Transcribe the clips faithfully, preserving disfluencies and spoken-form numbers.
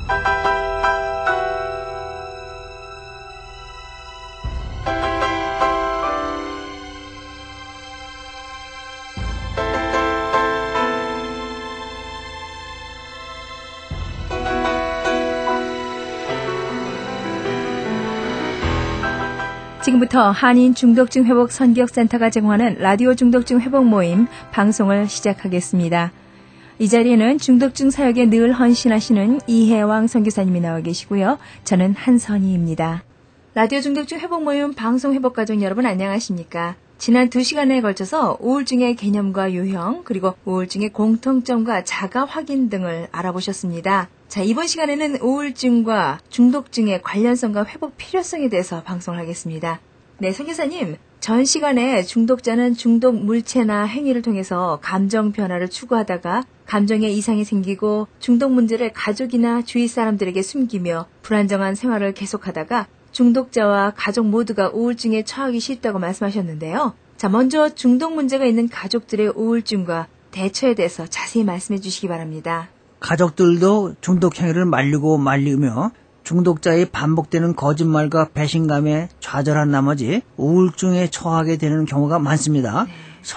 지금부터 한인 중독증 회복 선교센터가 제공하는 라디오 중독증 회복 모임 방송을 시작하겠습니다. 이 자리에는 중독증 사역에 늘 헌신하시는 이혜왕 선교사님이 나와 계시고요. 저는 한선희입니다. 라디오 중독증 회복 모임 방송 회복 가족 여러분 안녕하십니까? 지난 두 시간에 걸쳐서 우울증의 개념과 유형 그리고 우울증의 공통점과 자가 확인 등을 알아보셨습니다. 자, 이번 시간에는 우울증과 중독증의 관련성과 회복 필요성에 대해서 방송을 하겠습니다. 네, 선교사님, 전 시간에 중독자는 중독 물체나 행위를 통해서 감정 변화를 추구하다가 감정에 이상이 생기고 중독 문제를 가족이나 주위 사람들에게 숨기며 불안정한 생활을 계속하다가 중독자와 가족 모두가 우울증에 처하기 쉽다고 말씀하셨는데요. 자, 먼저 중독 문제가 있는 가족들의 우울증과 대처에 대해서 자세히 말씀해 주시기 바랍니다. 가족들도 중독 행위를 말리고 말리며 중독자의 반복되는 거짓말과 배신감에 좌절한 나머지 우울증에 처하게 되는 경우가 많습니다. 네.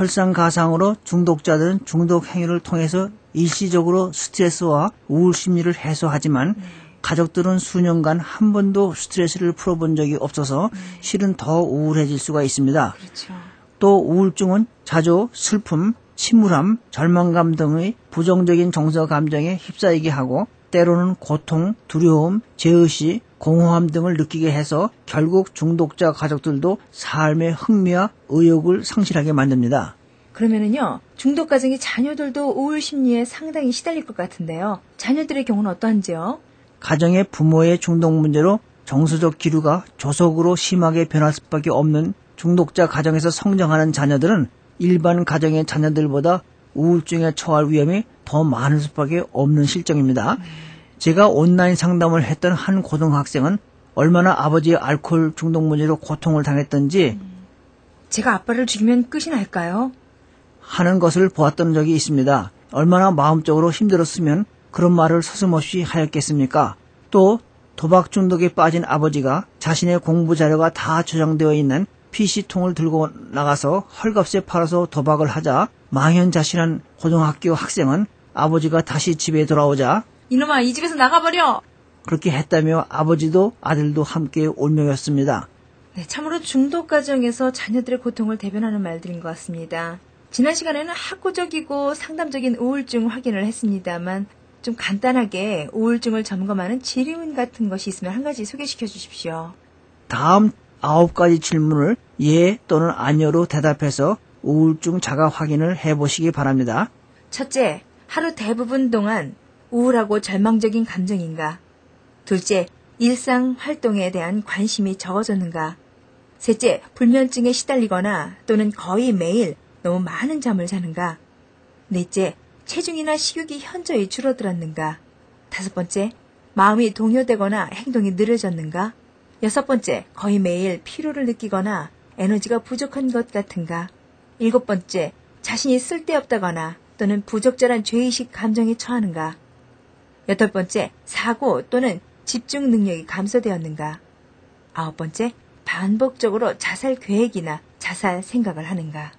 설상가상으로 중독자들은 중독 행위를 통해서 일시적으로 스트레스와 우울 심리를 해소하지만 네. 가족들은 수년간 한 번도 스트레스를 풀어본 적이 없어서 네. 실은 더 우울해질 수가 있습니다. 그렇죠. 또 우울증은 자주 슬픔, 침울함, 절망감 등의 부정적인 정서 감정에 휩싸이게 하고 때로는 고통, 두려움, 죄의식, 공허함 등을 느끼게 해서 결국 중독자 가족들도 삶의 흥미와 의욕을 상실하게 만듭니다. 그러면은요, 중독 가정의 자녀들도 우울 심리에 상당히 시달릴 것 같은데요. 자녀들의 경우는 어떠한지요? 가정의 부모의 중독 문제로 정서적 기류가 조속으로 심하게 변할 수밖에 없는 중독자 가정에서 성장하는 자녀들은 일반 가정의 자녀들보다 우울증에 처할 위험이 더 많을 수밖에 없는 실정입니다. 음. 제가 온라인 상담을 했던 한 고등학생은 얼마나 아버지의 알코올 중독 문제로 고통을 당했던지 음. 제가 아빠를 죽이면 끝이 날까요? 하는 것을 보았던 적이 있습니다. 얼마나 마음적으로 힘들었으면 그런 말을 서슴없이 하였겠습니까? 또 도박 중독에 빠진 아버지가 자신의 공부 자료가 다 저장되어 있는 피씨통을 들고 나가서 헐값에 팔아서 도박을 하자 망연자실한 고등학교 학생은 아버지가 다시 집에 돌아오자 이놈아, 이 집에서 나가버려! 그렇게 했다며 아버지도 아들도 함께 울먹였습니다. 네, 참으로 중독 가정에서 자녀들의 고통을 대변하는 말들인 것 같습니다. 지난 시간에는 학구적이고 상담적인 우울증 확인을 했습니다만 좀 간단하게 우울증을 점검하는 질문 같은 것이 있으면 한 가지 소개시켜 주십시오. 다음 아홉 가지 질문을 예 또는 아니요로 대답해서 우울증 자가 확인을 해보시기 바랍니다. 첫째, 하루 대부분 동안 우울하고 절망적인 감정인가? 둘째, 일상 활동에 대한 관심이 적어졌는가? 셋째, 불면증에 시달리거나 또는 거의 매일 너무 많은 잠을 자는가? 넷째, 체중이나 식욕이 현저히 줄어들었는가? 다섯 번째, 마음이 동요되거나 행동이 느려졌는가? 여섯 번째, 거의 매일 피로를 느끼거나 에너지가 부족한 것 같은가? 일곱 번째, 자신이 쓸데없다거나 또는 부적절한 죄의식 감정에 처하는가? 여덟 번째, 사고 또는 집중 능력이 감소되었는가? 아홉 번째, 반복적으로 자살 계획이나 자살 생각을 하는가?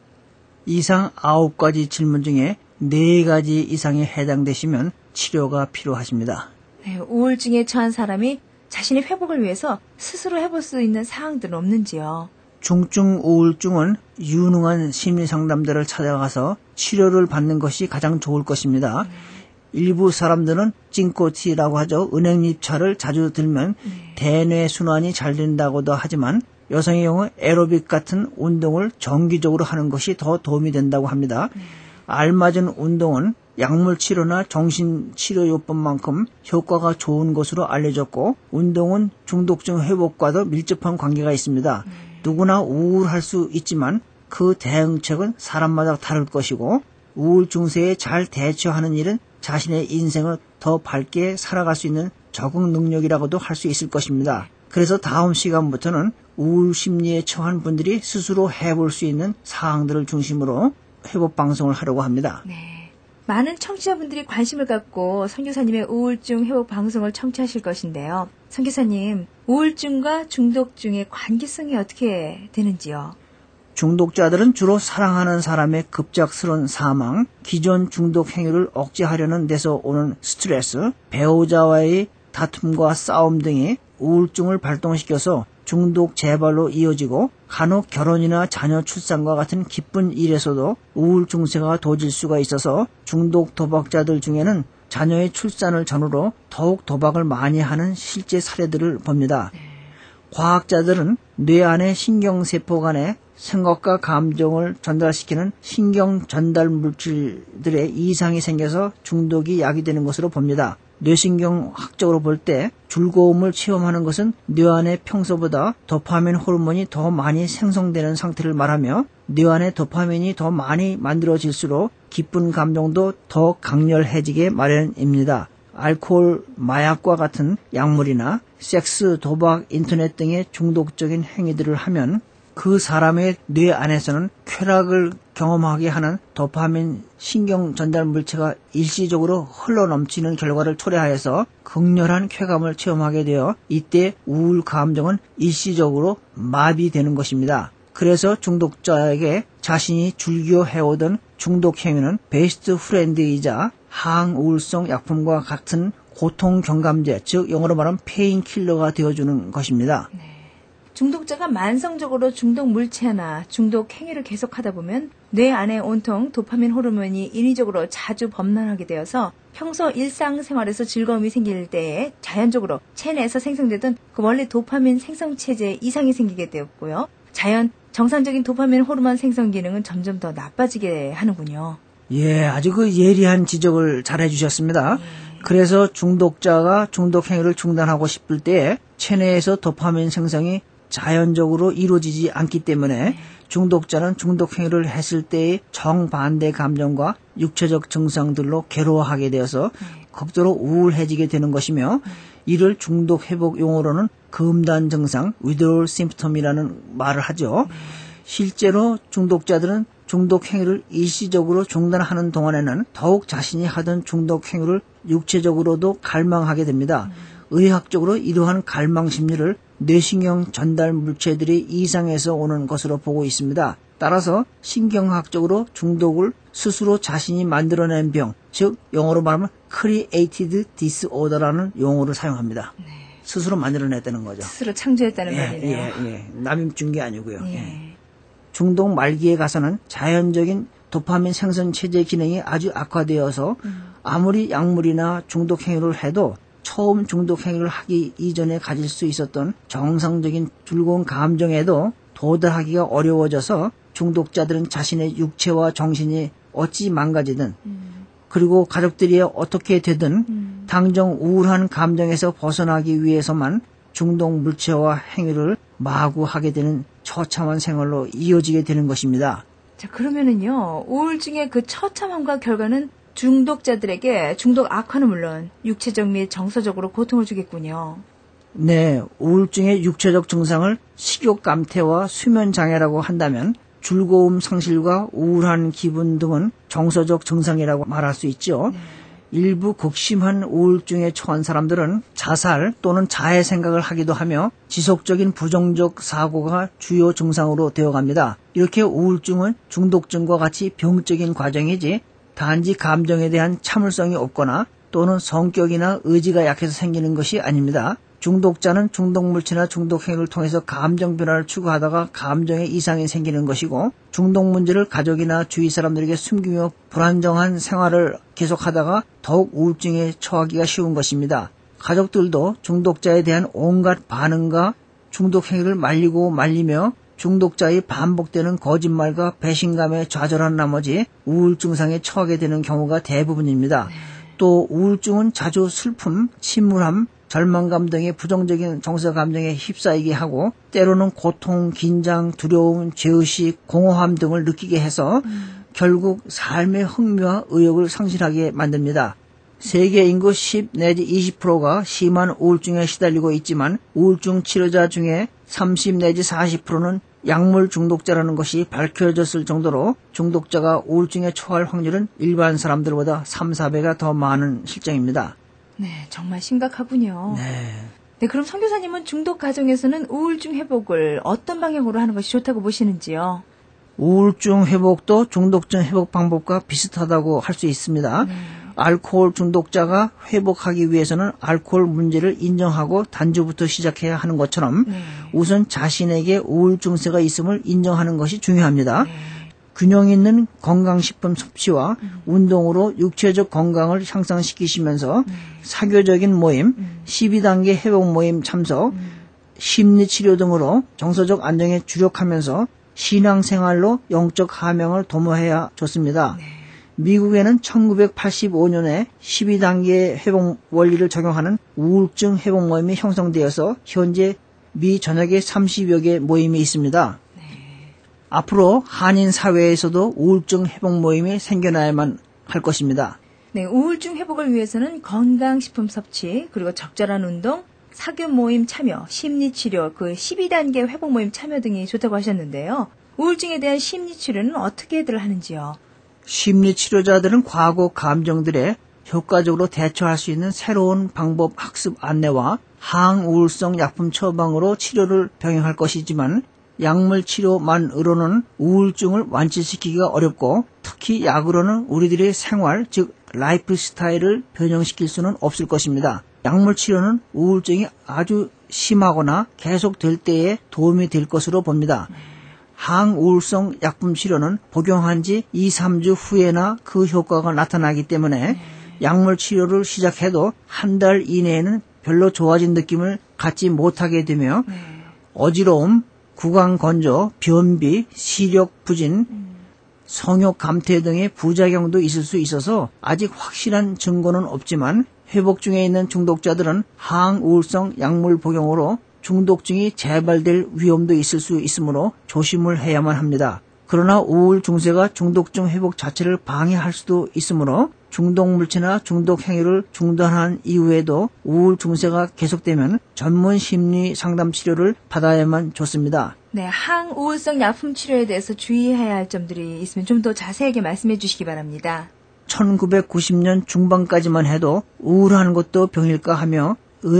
이상 아홉 가지 질문 중에 네 가지 이상에 해당되시면 치료가 필요하십니다. 네, 우울증에 처한 사람이 자신의 회복을 위해서 스스로 해볼 수 있는 사항들은 없는지요? 중증 우울증은 유능한 심리상담자를 찾아가서 치료를 받는 것이 가장 좋을 것입니다. 음. 일부 사람들은 찡꼬티라고 하죠. 은행잎차를 자주 들면 네. 대뇌 순환이 잘 된다고도 하지만 여성의 경우 에로빅 같은 운동을 정기적으로 하는 것이 더 도움이 된다고 합니다. 네. 알맞은 운동은 약물치료나 정신치료요법만큼 효과가 좋은 것으로 알려졌고 운동은 중독증 회복과도 밀접한 관계가 있습니다. 음. 누구나 우울할 수 있지만 그 대응책은 사람마다 다를 것이고 우울 증세에 잘 대처하는 일은 자신의 인생을 더 밝게 살아갈 수 있는 적응 능력이라고도 할 수 있을 것입니다. 그래서 다음 시간부터는 우울 심리에 처한 분들이 스스로 해볼 수 있는 사항들을 중심으로 회복 방송을 하려고 합니다. 네. 많은 청취자분들이 관심을 갖고 선교사님의 우울증 회복 방송을 청취하실 것인데요. 선교사님, 우울증과 중독증의 관계성이 어떻게 되는지요? 중독자들은 주로 사랑하는 사람의 급작스러운 사망, 기존 중독 행위를 억제하려는 데서 오는 스트레스, 배우자와의 다툼과 싸움 등이 우울증을 발동시켜서 중독 재발로 이어지고 간혹 결혼이나 자녀 출산과 같은 기쁜 일에서도 우울 증세가 도질 수가 있어서 중독 도박자들 중에는 자녀의 출산을 전후로 더욱 도박을 많이 하는 실제 사례들을 봅니다. 네. 과학자들은 뇌 안의 신경세포 간에 생각과 감정을 전달시키는 신경 전달 물질들의 이상이 생겨서 중독이 야기되는 것으로 봅니다. 뇌신경학적으로 볼 때 즐거움을 체험하는 것은 뇌 안에 평소보다 도파민 호르몬이 더 많이 생성되는 상태를 말하며 뇌 안에 도파민이 더 많이 만들어질수록 기쁜 감정도 더 강렬해지게 마련입니다. 알코올, 마약과 같은 약물이나 섹스, 도박, 인터넷 등의 중독적인 행위들을 하면 그 사람의 뇌 안에서는 쾌락을 경험하게 하는 도파민 신경 전달 물체가 일시적으로 흘러넘치는 결과를 초래하여서 극렬한 쾌감을 체험하게 되어 이때 우울 감정은 일시적으로 마비되는 것입니다. 그래서 중독자에게 자신이 즐겨 해오던 중독 행위는 베스트 프렌드이자 항우울성 약품과 같은 고통 경감제, 즉 영어로 말하면 페인킬러가 되어주는 것입니다. 네. 중독자가 만성적으로 중독 물체나 중독 행위를 계속하다 보면 뇌 안에 온통 도파민 호르몬이 인위적으로 자주 범람하게 되어서 평소 일상생활에서 즐거움이 생길 때에 자연적으로 체내에서 생성되던 그 원래 도파민 생성 체제에 이상이 생기게 되었고요. 자연 정상적인 도파민 호르몬 생성 기능은 점점 더 나빠지게 하는군요. 예, 아주 그 예리한 지적을 잘 해주셨습니다. 예. 그래서 중독자가 중독 행위를 중단하고 싶을 때 체내에서 도파민 생성이 자연적으로 이루어지지 않기 때문에 중독자는 중독 행위를 했을 때의 정반대 감정과 육체적 증상들로 괴로워하게 되어서 극도로 우울해지게 되는 것이며 이를 중독 회복 용어로는 금단 증상, withdrawal symptom이라는 말을 하죠. 실제로 중독자들은 중독 행위를 일시적으로 중단하는 동안에는 더욱 자신이 하던 중독 행위를 육체적으로도 갈망하게 됩니다. 의학적으로 이러한 갈망 심리를 뇌신경 전달 물체들이 이상해서 오는 것으로 보고 있습니다. 따라서 신경학적으로 중독을 스스로 자신이 만들어낸 병, 즉 영어로 말하면 created disorder라는 용어를 사용합니다. 네. 스스로 만들어냈다는 거죠. 스스로 창조했다는 예, 말이네요. 예, 예. 남이 준 게 아니고요. 예. 예. 중독 말기에 가서는 자연적인 도파민 생성 체제 기능이 아주 악화되어서 음. 아무리 약물이나 중독 행위를 해도 처음 중독 행위를 하기 이전에 가질 수 있었던 정상적인 즐거운 감정에도 도달하기가 어려워져서 중독자들은 자신의 육체와 정신이 어찌 망가지든 음. 그리고 가족들이 어떻게 되든 음. 당장 우울한 감정에서 벗어나기 위해서만 중독 물체와 행위를 마구 하게 되는 처참한 생활로 이어지게 되는 것입니다. 자, 그러면은요, 우울증의 그 처참함과 결과는 중독자들에게 중독 악화는 물론 육체적 및 정서적으로 고통을 주겠군요. 네, 우울증의 육체적 증상을 식욕 감퇴와 수면 장애라고 한다면 즐거움 상실과 우울한 기분 등은 정서적 증상이라고 말할 수 있죠. 네. 일부 극심한 우울증에 처한 사람들은 자살 또는 자해 생각을 하기도 하며 지속적인 부정적 사고가 주요 증상으로 되어갑니다. 이렇게 우울증은 중독증과 같이 병적인 과정이지 단지 감정에 대한 참을성이 없거나 또는 성격이나 의지가 약해서 생기는 것이 아닙니다. 중독자는 중독물질이나 중독행위를 통해서 감정 변화를 추구하다가 감정에 이상이 생기는 것이고 중독 문제를 가족이나 주위 사람들에게 숨기며 불안정한 생활을 계속하다가 더욱 우울증에 처하기가 쉬운 것입니다. 가족들도 중독자에 대한 온갖 반응과 중독행위를 말리고 말리며 중독자의 반복되는 거짓말과 배신감에 좌절한 나머지 우울증상에 처하게 되는 경우가 대부분입니다. 또 우울증은 자주 슬픔, 침울함, 절망감 등의 부정적인 정서 감정에 휩싸이게 하고 때로는 고통, 긴장, 두려움, 죄의식, 공허함 등을 느끼게 해서 음. 결국 삶의 흥미와 의욕을 상실하게 만듭니다. 세계 인구 십 내지 이십 퍼센트가 심한 우울증에 시달리고 있지만 우울증 치료자 중에 삼십 내지 사십 퍼센트는 약물 중독자라는 것이 밝혀졌을 정도로 중독자가 우울증에 처할 확률은 일반 사람들보다 삼, 사 배가 더 많은 실정입니다. 네, 정말 심각하군요. 네. 네, 그럼 선교사님은 중독 가정에서는 우울증 회복을 어떤 방향으로 하는 것이 좋다고 보시는지요? 우울증 회복도 중독증 회복 방법과 비슷하다고 할 수 있습니다. 네. 알코올 중독자가 회복하기 위해서는 알코올 문제를 인정하고 단주부터 시작해야 하는 것처럼 네. 우선 자신에게 우울 증세가 있음을 인정하는 것이 중요합니다. 네. 균형 있는 건강식품 섭취와 음. 운동으로 육체적 건강을 향상시키시면서 음. 사교적인 모임, 음. 십이 단계 회복 모임 참석, 음. 심리치료 등으로 정서적 안정에 주력하면서 신앙생활로 영적 하명을 도모해야 좋습니다. 네. 미국에는 천구백팔십오 년에 십이 단계 회복 원리를 적용하는 우울증 회복 모임이 형성되어서 현재 미 전역에 삼십여 개 모임이 있습니다. 네. 앞으로 한인 사회에서도 우울증 회복 모임이 생겨나야만 할 것입니다. 네, 우울증 회복을 위해서는 건강식품 섭취, 그리고 적절한 운동, 사교 모임 참여, 심리치료, 그 십이 단계 회복 모임 참여 등이 좋다고 하셨는데요. 우울증에 대한 심리치료는 어떻게들 하는지요? 심리치료자들은 과거 감정들에 효과적으로 대처할 수 있는 새로운 방법 학습 안내와 항우울성 약품 처방으로 치료를 병행할 것이지만 약물 치료만으로는 우울증을 완치시키기가 어렵고 특히 약으로는 우리들의 생활, 즉 라이프 스타일을 변형시킬 수는 없을 것입니다. 약물 치료는 우울증이 아주 심하거나 계속될 때에 도움이 될 것으로 봅니다. 항우울성 약품 치료는 복용한 지 이, 삼 주 후에나 그 효과가 나타나기 때문에 약물 치료를 시작해도 한 달 이내에는 별로 좋아진 느낌을 갖지 못하게 되며 어지러움, 구강 건조, 변비, 시력 부진, 성욕 감퇴 등의 부작용도 있을 수 있어서 아직 확실한 증거는 없지만 회복 중에 있는 중독자들은 항우울성 약물 복용으로 중독증이 재발될 위험도 있을 수 있으므로 조심을 해야만 합니다. 그러나 우울 증세가 중독증 회복 자체를 방해할 수도 있으므로 중독 물체나 중독 행위를 중단한 이후에도 우울 증세가 계속되면 전문 심리 상담 치료를 받아야만 좋습니다. 네, 항우울성 약품 치료에 대해서 주의해야 할 점들이 있으면 좀 더 자세하게 말씀해 주시기 바랍니다. 천구백구십 년 중반까지만 해도 우울한 것도 병일까 하며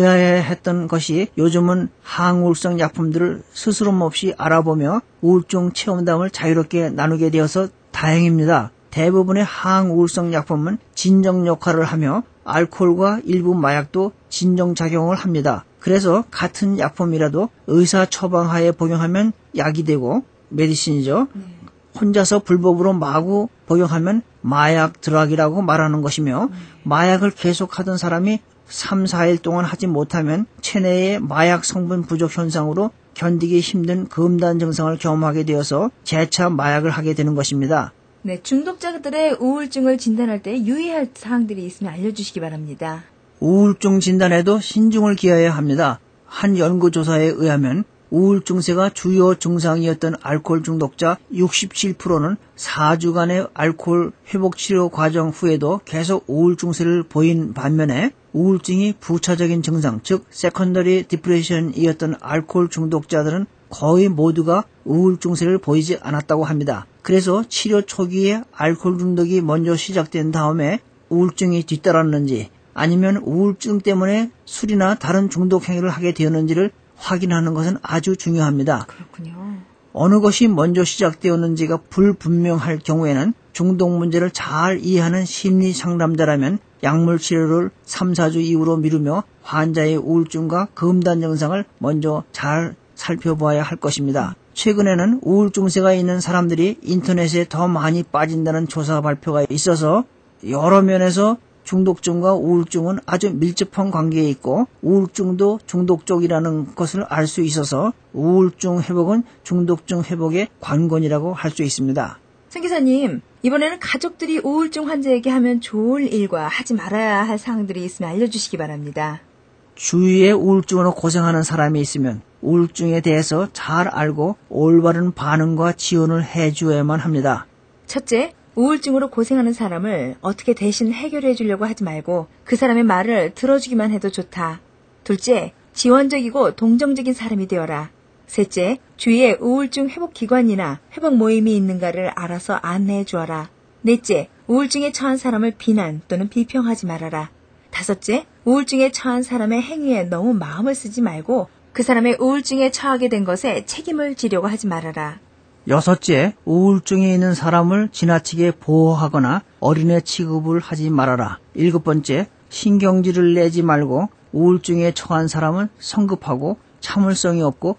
의아해했던 것이 요즘은 항우울성 약품들을 스스럼 없이 알아보며 우울증 체험담을 자유롭게 나누게 되어서 다행입니다. 대부분의 항우울성 약품은 진정 역할을 하며 알코올과 일부 마약도 진정작용을 합니다. 그래서 같은 약품이라도 의사 처방하에 복용하면 약이 되고 메디신이죠. 네. 혼자서 불법으로 마구 복용하면 마약 드락이라고 말하는 것이며 음. 마약을 계속하던 사람이 삼, 사 일 동안 하지 못하면 체내의 마약 성분 부족 현상으로 견디기 힘든 금단 증상을 경험하게 되어서 재차 마약을 하게 되는 것입니다. 네, 중독자들의 우울증을 진단할 때 유의할 사항들이 있으면 알려주시기 바랍니다. 우울증 진단에도 신중을 기해야 합니다. 한 연구조사에 의하면 우울증세가 주요 증상이었던 알코올 중독자 육십칠 퍼센트는 사 주간의 알코올 회복치료 과정 후에도 계속 우울증세를 보인 반면에 우울증이 부차적인 증상, 즉 세컨더리 디프레션이었던 알코올 중독자들은 거의 모두가 우울증세를 보이지 않았다고 합니다. 그래서 치료 초기에 알코올 중독이 먼저 시작된 다음에 우울증이 뒤따랐는지 아니면 우울증 때문에 술이나 다른 중독 행위를 하게 되었는지를 확인하는 것은 아주 중요합니다. 그렇군요. 어느 것이 먼저 시작되었는지가 불분명할 경우에는 중독 문제를 잘 이해하는 심리 상담자라면 약물 치료를 삼, 사 주 이후로 미루며 환자의 우울증과 금단 증상을 먼저 잘 살펴봐야 할 것입니다. 최근에는 우울증세가 있는 사람들이 인터넷에 더 많이 빠진다는 조사 발표가 있어서 여러 면에서 중독증과 우울증은 아주 밀접한 관계에 있고 우울증도 중독 쪽이라는 것을 알 수 있어서 우울증 회복은 중독증 회복의 관건이라고 할 수 있습니다. 선교사님, 이번에는 가족들이 우울증 환자에게 하면 좋을 일과 하지 말아야 할 사항들이 있으면 알려주시기 바랍니다. 주위에 우울증으로 고생하는 사람이 있으면 우울증에 대해서 잘 알고 올바른 반응과 지원을 해주어야만 합니다. 첫째, 우울증으로 고생하는 사람을 어떻게 대신 해결해 주려고 하지 말고 그 사람의 말을 들어주기만 해도 좋다. 둘째, 지원적이고 동정적인 사람이 되어라. 셋째, 주위에 우울증 회복기관이나 회복 모임이 있는가를 알아서 안내해 주어라. 넷째, 우울증에 처한 사람을 비난 또는 비평하지 말아라. 다섯째, 우울증에 처한 사람의 행위에 너무 마음을 쓰지 말고 그 사람의 우울증에 처하게 된 것에 책임을 지려고 하지 말아라. 여섯째, 우울증이 있는 사람을 지나치게 보호하거나 어린애 취급을 하지 말아라. 일곱 번째, 신경질을 내지 말고 우울증에 처한 사람은 성급하고 참을성이 없고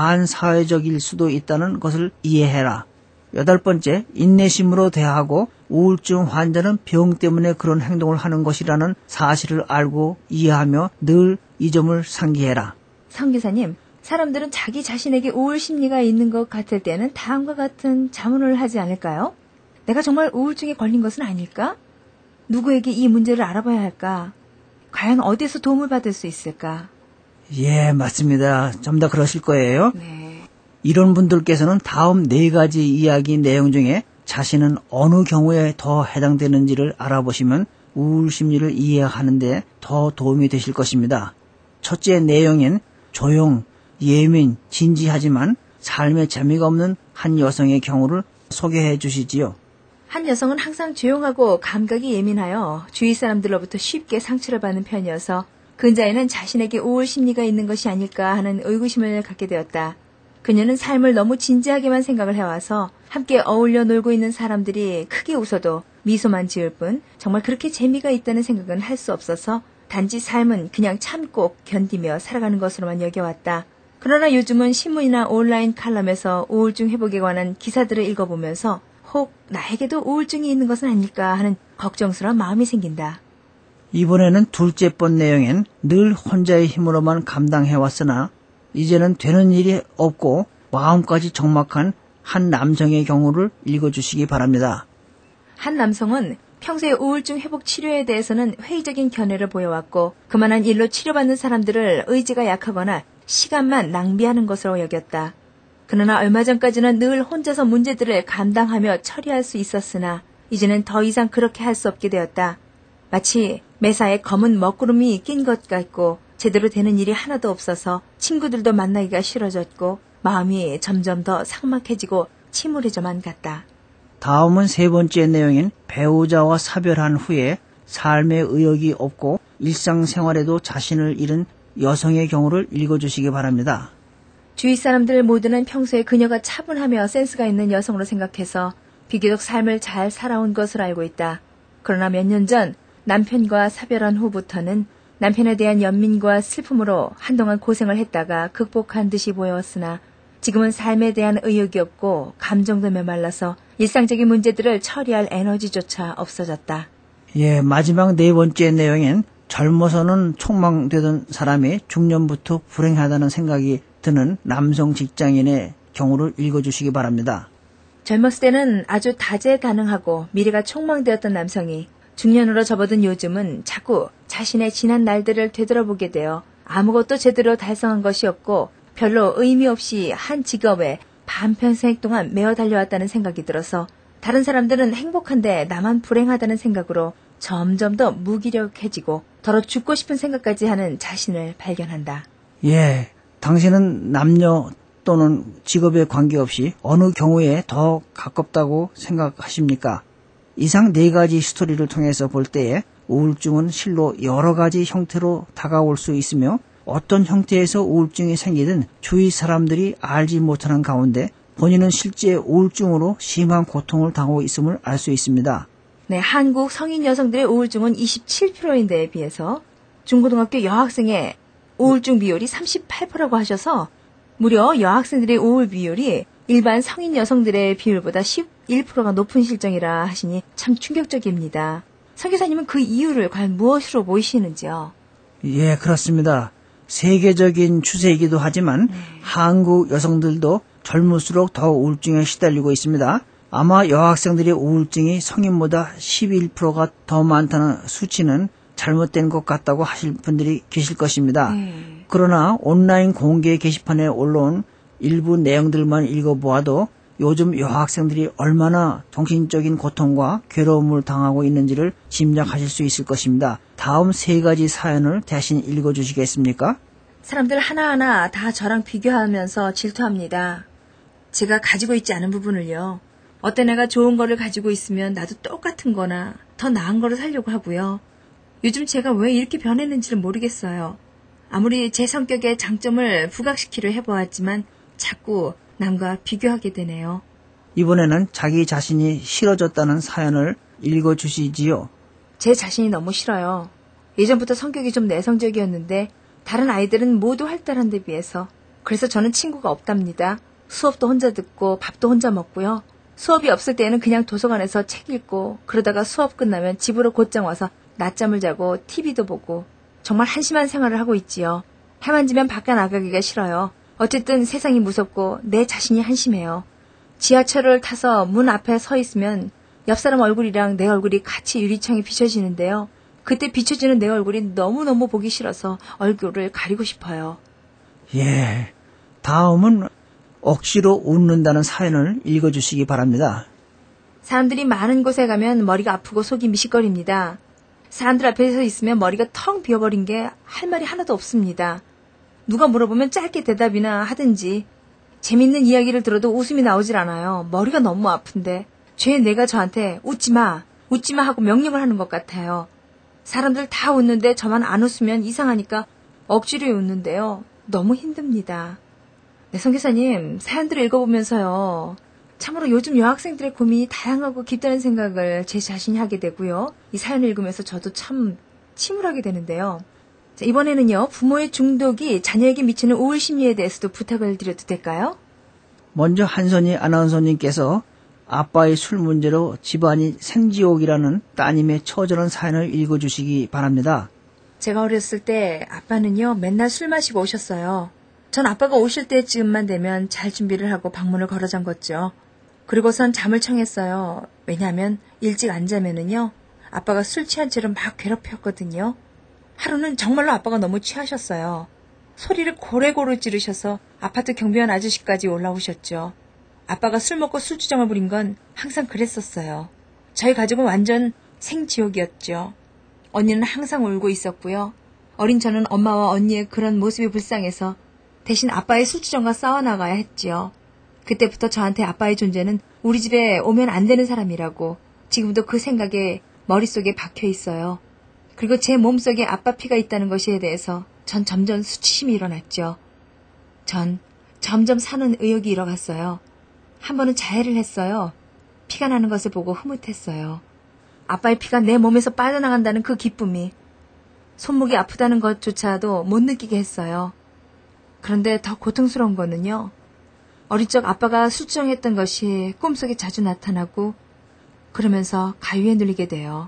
반사회적일 수도 있다는 것을 이해해라. 여덟 번째, 인내심으로 대하고 우울증 환자는 병 때문에 그런 행동을 하는 것이라는 사실을 알고 이해하며 늘 이 점을 상기해라. 선교사님, 사람들은 자기 자신에게 우울 심리가 있는 것 같을 때는 다음과 같은 자문을 하지 않을까요? 내가 정말 우울증에 걸린 것은 아닐까? 누구에게 이 문제를 알아봐야 할까? 과연 어디서 도움을 받을 수 있을까? 예, 맞습니다. 좀 더 그러실 거예요. 네. 이런 분들께서는 다음 네 가지 이야기 내용 중에 자신은 어느 경우에 더 해당되는지를 알아보시면 우울 심리를 이해하는 데 더 도움이 되실 것입니다. 첫째 내용인 조용, 예민, 진지하지만 삶에 재미가 없는 한 여성의 경우를 소개해 주시지요. 한 여성은 항상 조용하고 감각이 예민하여 주위 사람들로부터 쉽게 상처를 받는 편이어서 근자에는 자신에게 우울 심리가 있는 것이 아닐까 하는 의구심을 갖게 되었다. 그녀는 삶을 너무 진지하게만 생각을 해와서 함께 어울려 놀고 있는 사람들이 크게 웃어도 미소만 지을 뿐 정말 그렇게 재미가 있다는 생각은 할 수 없어서 단지 삶은 그냥 참고 견디며 살아가는 것으로만 여겨왔다. 그러나 요즘은 신문이나 온라인 칼럼에서 우울증 회복에 관한 기사들을 읽어보면서 혹 나에게도 우울증이 있는 것은 아닐까 하는 걱정스러운 마음이 생긴다. 이번에는 둘째 번 내용엔 늘 혼자의 힘으로만 감당해왔으나 이제는 되는 일이 없고 마음까지 적막한 한 남성의 경우를 읽어주시기 바랍니다. 한 남성은 평소에 우울증 회복 치료에 대해서는 회의적인 견해를 보여왔고 그만한 일로 치료받는 사람들을 의지가 약하거나 시간만 낭비하는 것으로 여겼다. 그러나 얼마 전까지는 늘 혼자서 문제들을 감당하며 처리할 수 있었으나 이제는 더 이상 그렇게 할 수 없게 되었다. 마치 매사에 검은 먹구름이 낀 것 같고 제대로 되는 일이 하나도 없어서 친구들도 만나기가 싫어졌고 마음이 점점 더 삭막해지고 침울해져만 갔다. 다음은 세 번째 내용인 배우자와 사별한 후에 삶의 의욕이 없고 일상생활에도 자신을 잃은 여성의 경우를 읽어주시기 바랍니다. 주위 사람들 모두는 평소에 그녀가 차분하며 센스가 있는 여성으로 생각해서 비교적 삶을 잘 살아온 것으로 알고 있다. 그러나 몇 년 전 남편과 사별한 후부터는 남편에 대한 연민과 슬픔으로 한동안 고생을 했다가 극복한 듯이 보였으나 지금은 삶에 대한 의욕이 없고 감정도 메말라서 일상적인 문제들을 처리할 에너지조차 없어졌다. 예, 마지막 네 번째 내용엔 젊어서는 촉망되던 사람이 중년부터 불행하다는 생각이 드는 남성 직장인의 경우를 읽어주시기 바랍니다. 젊었을 때는 아주 다재다능하고 미래가 촉망되었던 남성이 중년으로 접어든 요즘은 자꾸 자신의 지난 날들을 되돌아보게 되어 아무것도 제대로 달성한 것이 없고 별로 의미 없이 한 직업에 반평생 동안 매어 달려왔다는 생각이 들어서 다른 사람들은 행복한데 나만 불행하다는 생각으로 점점 더 무기력해지고 더러 죽고 싶은 생각까지 하는 자신을 발견한다. 예, 당신은 남녀 또는 직업에 관계없이 어느 경우에 더 가깝다고 생각하십니까? 이상 네 가지 스토리를 통해서 볼 때에 우울증은 실로 여러 가지 형태로 다가올 수 있으며 어떤 형태에서 우울증이 생기든 주위 사람들이 알지 못하는 가운데 본인은 실제 우울증으로 심한 고통을 당하고 있음을 알 수 있습니다. 네, 한국 성인 여성들의 우울증은 이십칠 퍼센트인데에 비해서 중고등학교 여학생의 우울증 비율이 삼십팔 퍼센트라고 하셔서 무려 여학생들의 우울 비율이 일반 성인 여성들의 비율보다 십일 퍼센트가 높은 실정이라 하시니 참 충격적입니다. 선교사님은 그 이유를 과연 무엇으로 보이시는지요? 예, 그렇습니다. 세계적인 추세이기도 하지만 네. 한국 여성들도 젊을수록 더 우울증에 시달리고 있습니다. 아마 여학생들의 우울증이 성인보다 십일 퍼센트가 더 많다는 수치는 잘못된 것 같다고 하실 분들이 계실 것입니다. 네. 그러나 온라인 공개 게시판에 올라온 일부 내용들만 읽어보아도 요즘 여학생들이 얼마나 정신적인 고통과 괴로움을 당하고 있는지를 짐작하실 수 있을 것입니다. 다음 세 가지 사연을 대신 읽어주시겠습니까? 사람들 하나하나 다 저랑 비교하면서 질투합니다. 제가 가지고 있지 않은 부분을요. 어떤 애가 좋은 거를 가지고 있으면 나도 똑같은 거나 더 나은 거를 살려고 하고요. 요즘 제가 왜 이렇게 변했는지를 모르겠어요. 아무리 제 성격의 장점을 부각시키려 해보았지만 자꾸 남과 비교하게 되네요. 이번에는 자기 자신이 싫어졌다는 사연을 읽어주시지요. 제 자신이 너무 싫어요. 예전부터 성격이 좀 내성적이었는데 다른 아이들은 모두 활달한 데 비해서. 그래서 저는 친구가 없답니다. 수업도 혼자 듣고 밥도 혼자 먹고요. 수업이 없을 때는 그냥 도서관에서 책 읽고 그러다가 수업 끝나면 집으로 곧장 와서 낮잠을 자고 티비도 보고 정말 한심한 생활을 하고 있지요. 해만 지면 밖에 나가기가 싫어요. 어쨌든 세상이 무섭고 내 자신이 한심해요. 지하철을 타서 문 앞에 서 있으면 옆 사람 얼굴이랑 내 얼굴이 같이 유리창에 비춰지는데요. 그때 비춰지는 내 얼굴이 너무너무 보기 싫어서 얼굴을 가리고 싶어요. 예, 다음은 억지로 웃는다는 사연을 읽어주시기 바랍니다. 사람들이 많은 곳에 가면 머리가 아프고 속이 미식거립니다. 사람들 앞에서 있으면 머리가 텅 비어버린 게 할 말이 하나도 없습니다. 누가 물어보면 짧게 대답이나 하든지 재밌는 이야기를 들어도 웃음이 나오질 않아요. 머리가 너무 아픈데 죄 내가 저한테 웃지마, 웃지마 하고 명령을 하는 것 같아요. 사람들 다 웃는데 저만 안 웃으면 이상하니까 억지로 웃는데요. 너무 힘듭니다. 네, 선교사님, 사연들을 읽어보면서요. 참으로 요즘 여학생들의 고민이 다양하고 깊다는 생각을 제 자신이 하게 되고요. 이 사연을 읽으면서 저도 참 침울하게 되는데요. 자, 이번에는요. 부모의 중독이 자녀에게 미치는 우울 심리에 대해서도 부탁을 드려도 될까요? 먼저 한선희 아나운서님께서 아빠의 술 문제로 집안이 생지옥이라는 따님의 처절한 사연을 읽어주시기 바랍니다. 제가 어렸을 때 아빠는요. 맨날 술 마시고 오셨어요. 전 아빠가 오실 때쯤만 되면 잘 준비를 하고 방문을 걸어 잠궜죠. 그리고선 잠을 청했어요. 왜냐하면 일찍 안 자면은요. 아빠가 술 취한 채로 막 괴롭혔거든요. 하루는 정말로 아빠가 너무 취하셨어요. 소리를 고래고래 지르셔서 아파트 경비원 아저씨까지 올라오셨죠. 아빠가 술 먹고 술주정을 부린 건 항상 그랬었어요. 저희 가족은 완전 생지옥이었죠. 언니는 항상 울고 있었고요. 어린 저는 엄마와 언니의 그런 모습이 불쌍해서 대신 아빠의 술주정과 싸워나가야 했지요. 그때부터 저한테 아빠의 존재는 우리 집에 오면 안 되는 사람이라고 지금도 그 생각에 머릿속에 박혀 있어요. 그리고 제 몸속에 아빠 피가 있다는 것에 대해서 전 점점 수치심이 일어났죠. 전 점점 사는 의욕이 잃어갔어요. 한 번은 자해를 했어요. 피가 나는 것을 보고 흐뭇했어요. 아빠의 피가 내 몸에서 빠져나간다는 그 기쁨이 손목이 아프다는 것조차도 못 느끼게 했어요. 그런데 더 고통스러운 거는요. 어릴 적 아빠가 술주정했던 것이 꿈속에 자주 나타나고 그러면서 가위에 눌리게 돼요.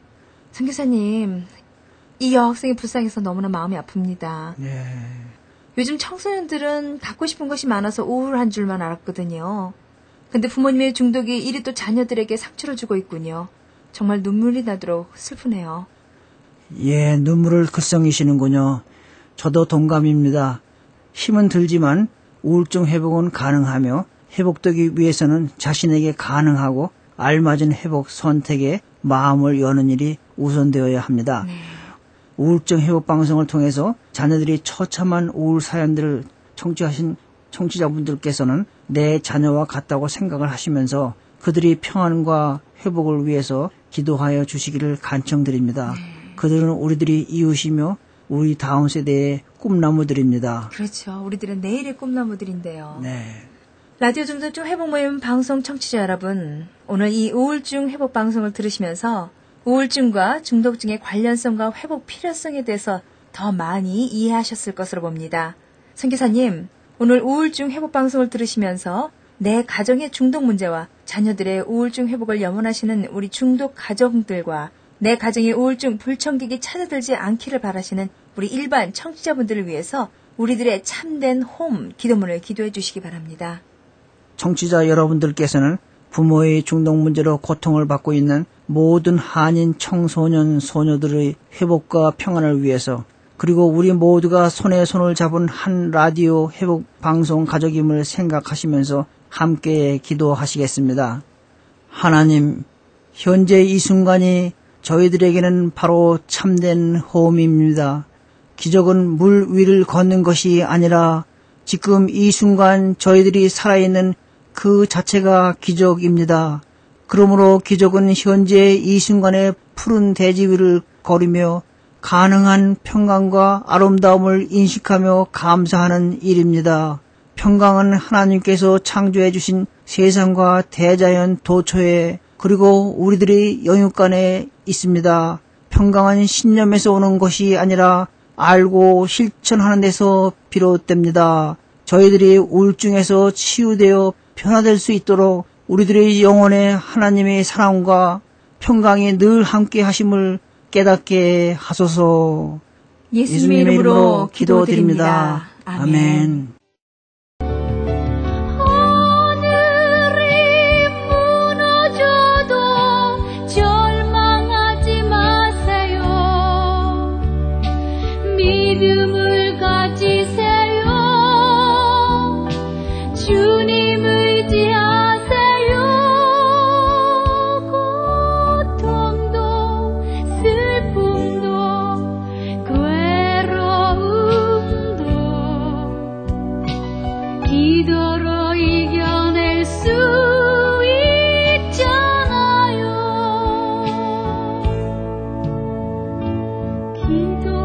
선교사님, 이 여학생이 불쌍해서 너무나 마음이 아픕니다. 예. 요즘 청소년들은 갖고 싶은 것이 많아서 우울한 줄만 알았거든요. 근데 부모님의 중독이 이리 또 자녀들에게 상처를 주고 있군요. 정말 눈물이 나도록 슬프네요. 예, 눈물을 글썽이시는군요. 저도 동감입니다. 힘은 들지만 우울증 회복은 가능하며 회복되기 위해서는 자신에게 가능하고 알맞은 회복 선택에 마음을 여는 일이 우선되어야 합니다. 네. 우울증 회복 방송을 통해서 자녀들이 처참한 우울 사연들을 청취하신 청취자분들께서는 내 자녀와 같다고 생각을 하시면서 그들이 평안과 회복을 위해서 기도하여 주시기를 간청드립니다. 네. 그들은 우리들이 이웃이며 우리 다음 세대의 꿈나무들입니다. 그렇죠. 우리들은 내일의 꿈나무들인데요. 네. 라디오 중독증 회복 모임 방송 청취자 여러분, 오늘 이 우울증 회복 방송을 들으시면서 우울증과 중독증의 관련성과 회복 필요성에 대해서 더 많이 이해하셨을 것으로 봅니다. 선교사님, 오늘 우울증 회복 방송을 들으시면서 내 가정의 중독 문제와 자녀들의 우울증 회복을 염원하시는 우리 중독 가정들과 내 가정의 우울증 불청객이 찾아들지 않기를 바라시는 우리 일반 청취자분들을 위해서 우리들의 참된 홈 기도문을 기도해 주시기 바랍니다. 청취자 여러분들께서는 부모의 중독 문제로 고통을 받고 있는 모든 한인 청소년 소녀들의 회복과 평안을 위해서 그리고 우리 모두가 손에 손을 잡은 한 라디오 회복 방송 가족임을 생각하시면서 함께 기도하시겠습니다. 하나님, 현재 이 순간이 저희들에게는 바로 참된 홈입니다. 기적은 물 위를 걷는 것이 아니라 지금 이 순간 저희들이 살아있는 그 자체가 기적입니다. 그러므로 기적은 현재 이 순간에 푸른 대지 위를 걸으며 가능한 평강과 아름다움을 인식하며 감사하는 일입니다. 평강은 하나님께서 창조해 주신 세상과 대자연 도처에 그리고 우리들의 영육간에 있습니다. 평강은 신념에서 오는 것이 아니라 알고 실천하는 데서 비롯됩니다. 저희들이 우울증에서 치유되어 변화될 수 있도록 우리들의 영혼에 하나님의 사랑과 평강이 늘 함께 하심을 깨닫게 하소서. 예수님의 이름으로 기도드립니다. 아멘. 믿음을 가지세요. 주님 의지하세요. 고통도 슬픔도 괴로움도 기도로 이겨낼 수 있잖아요. 기도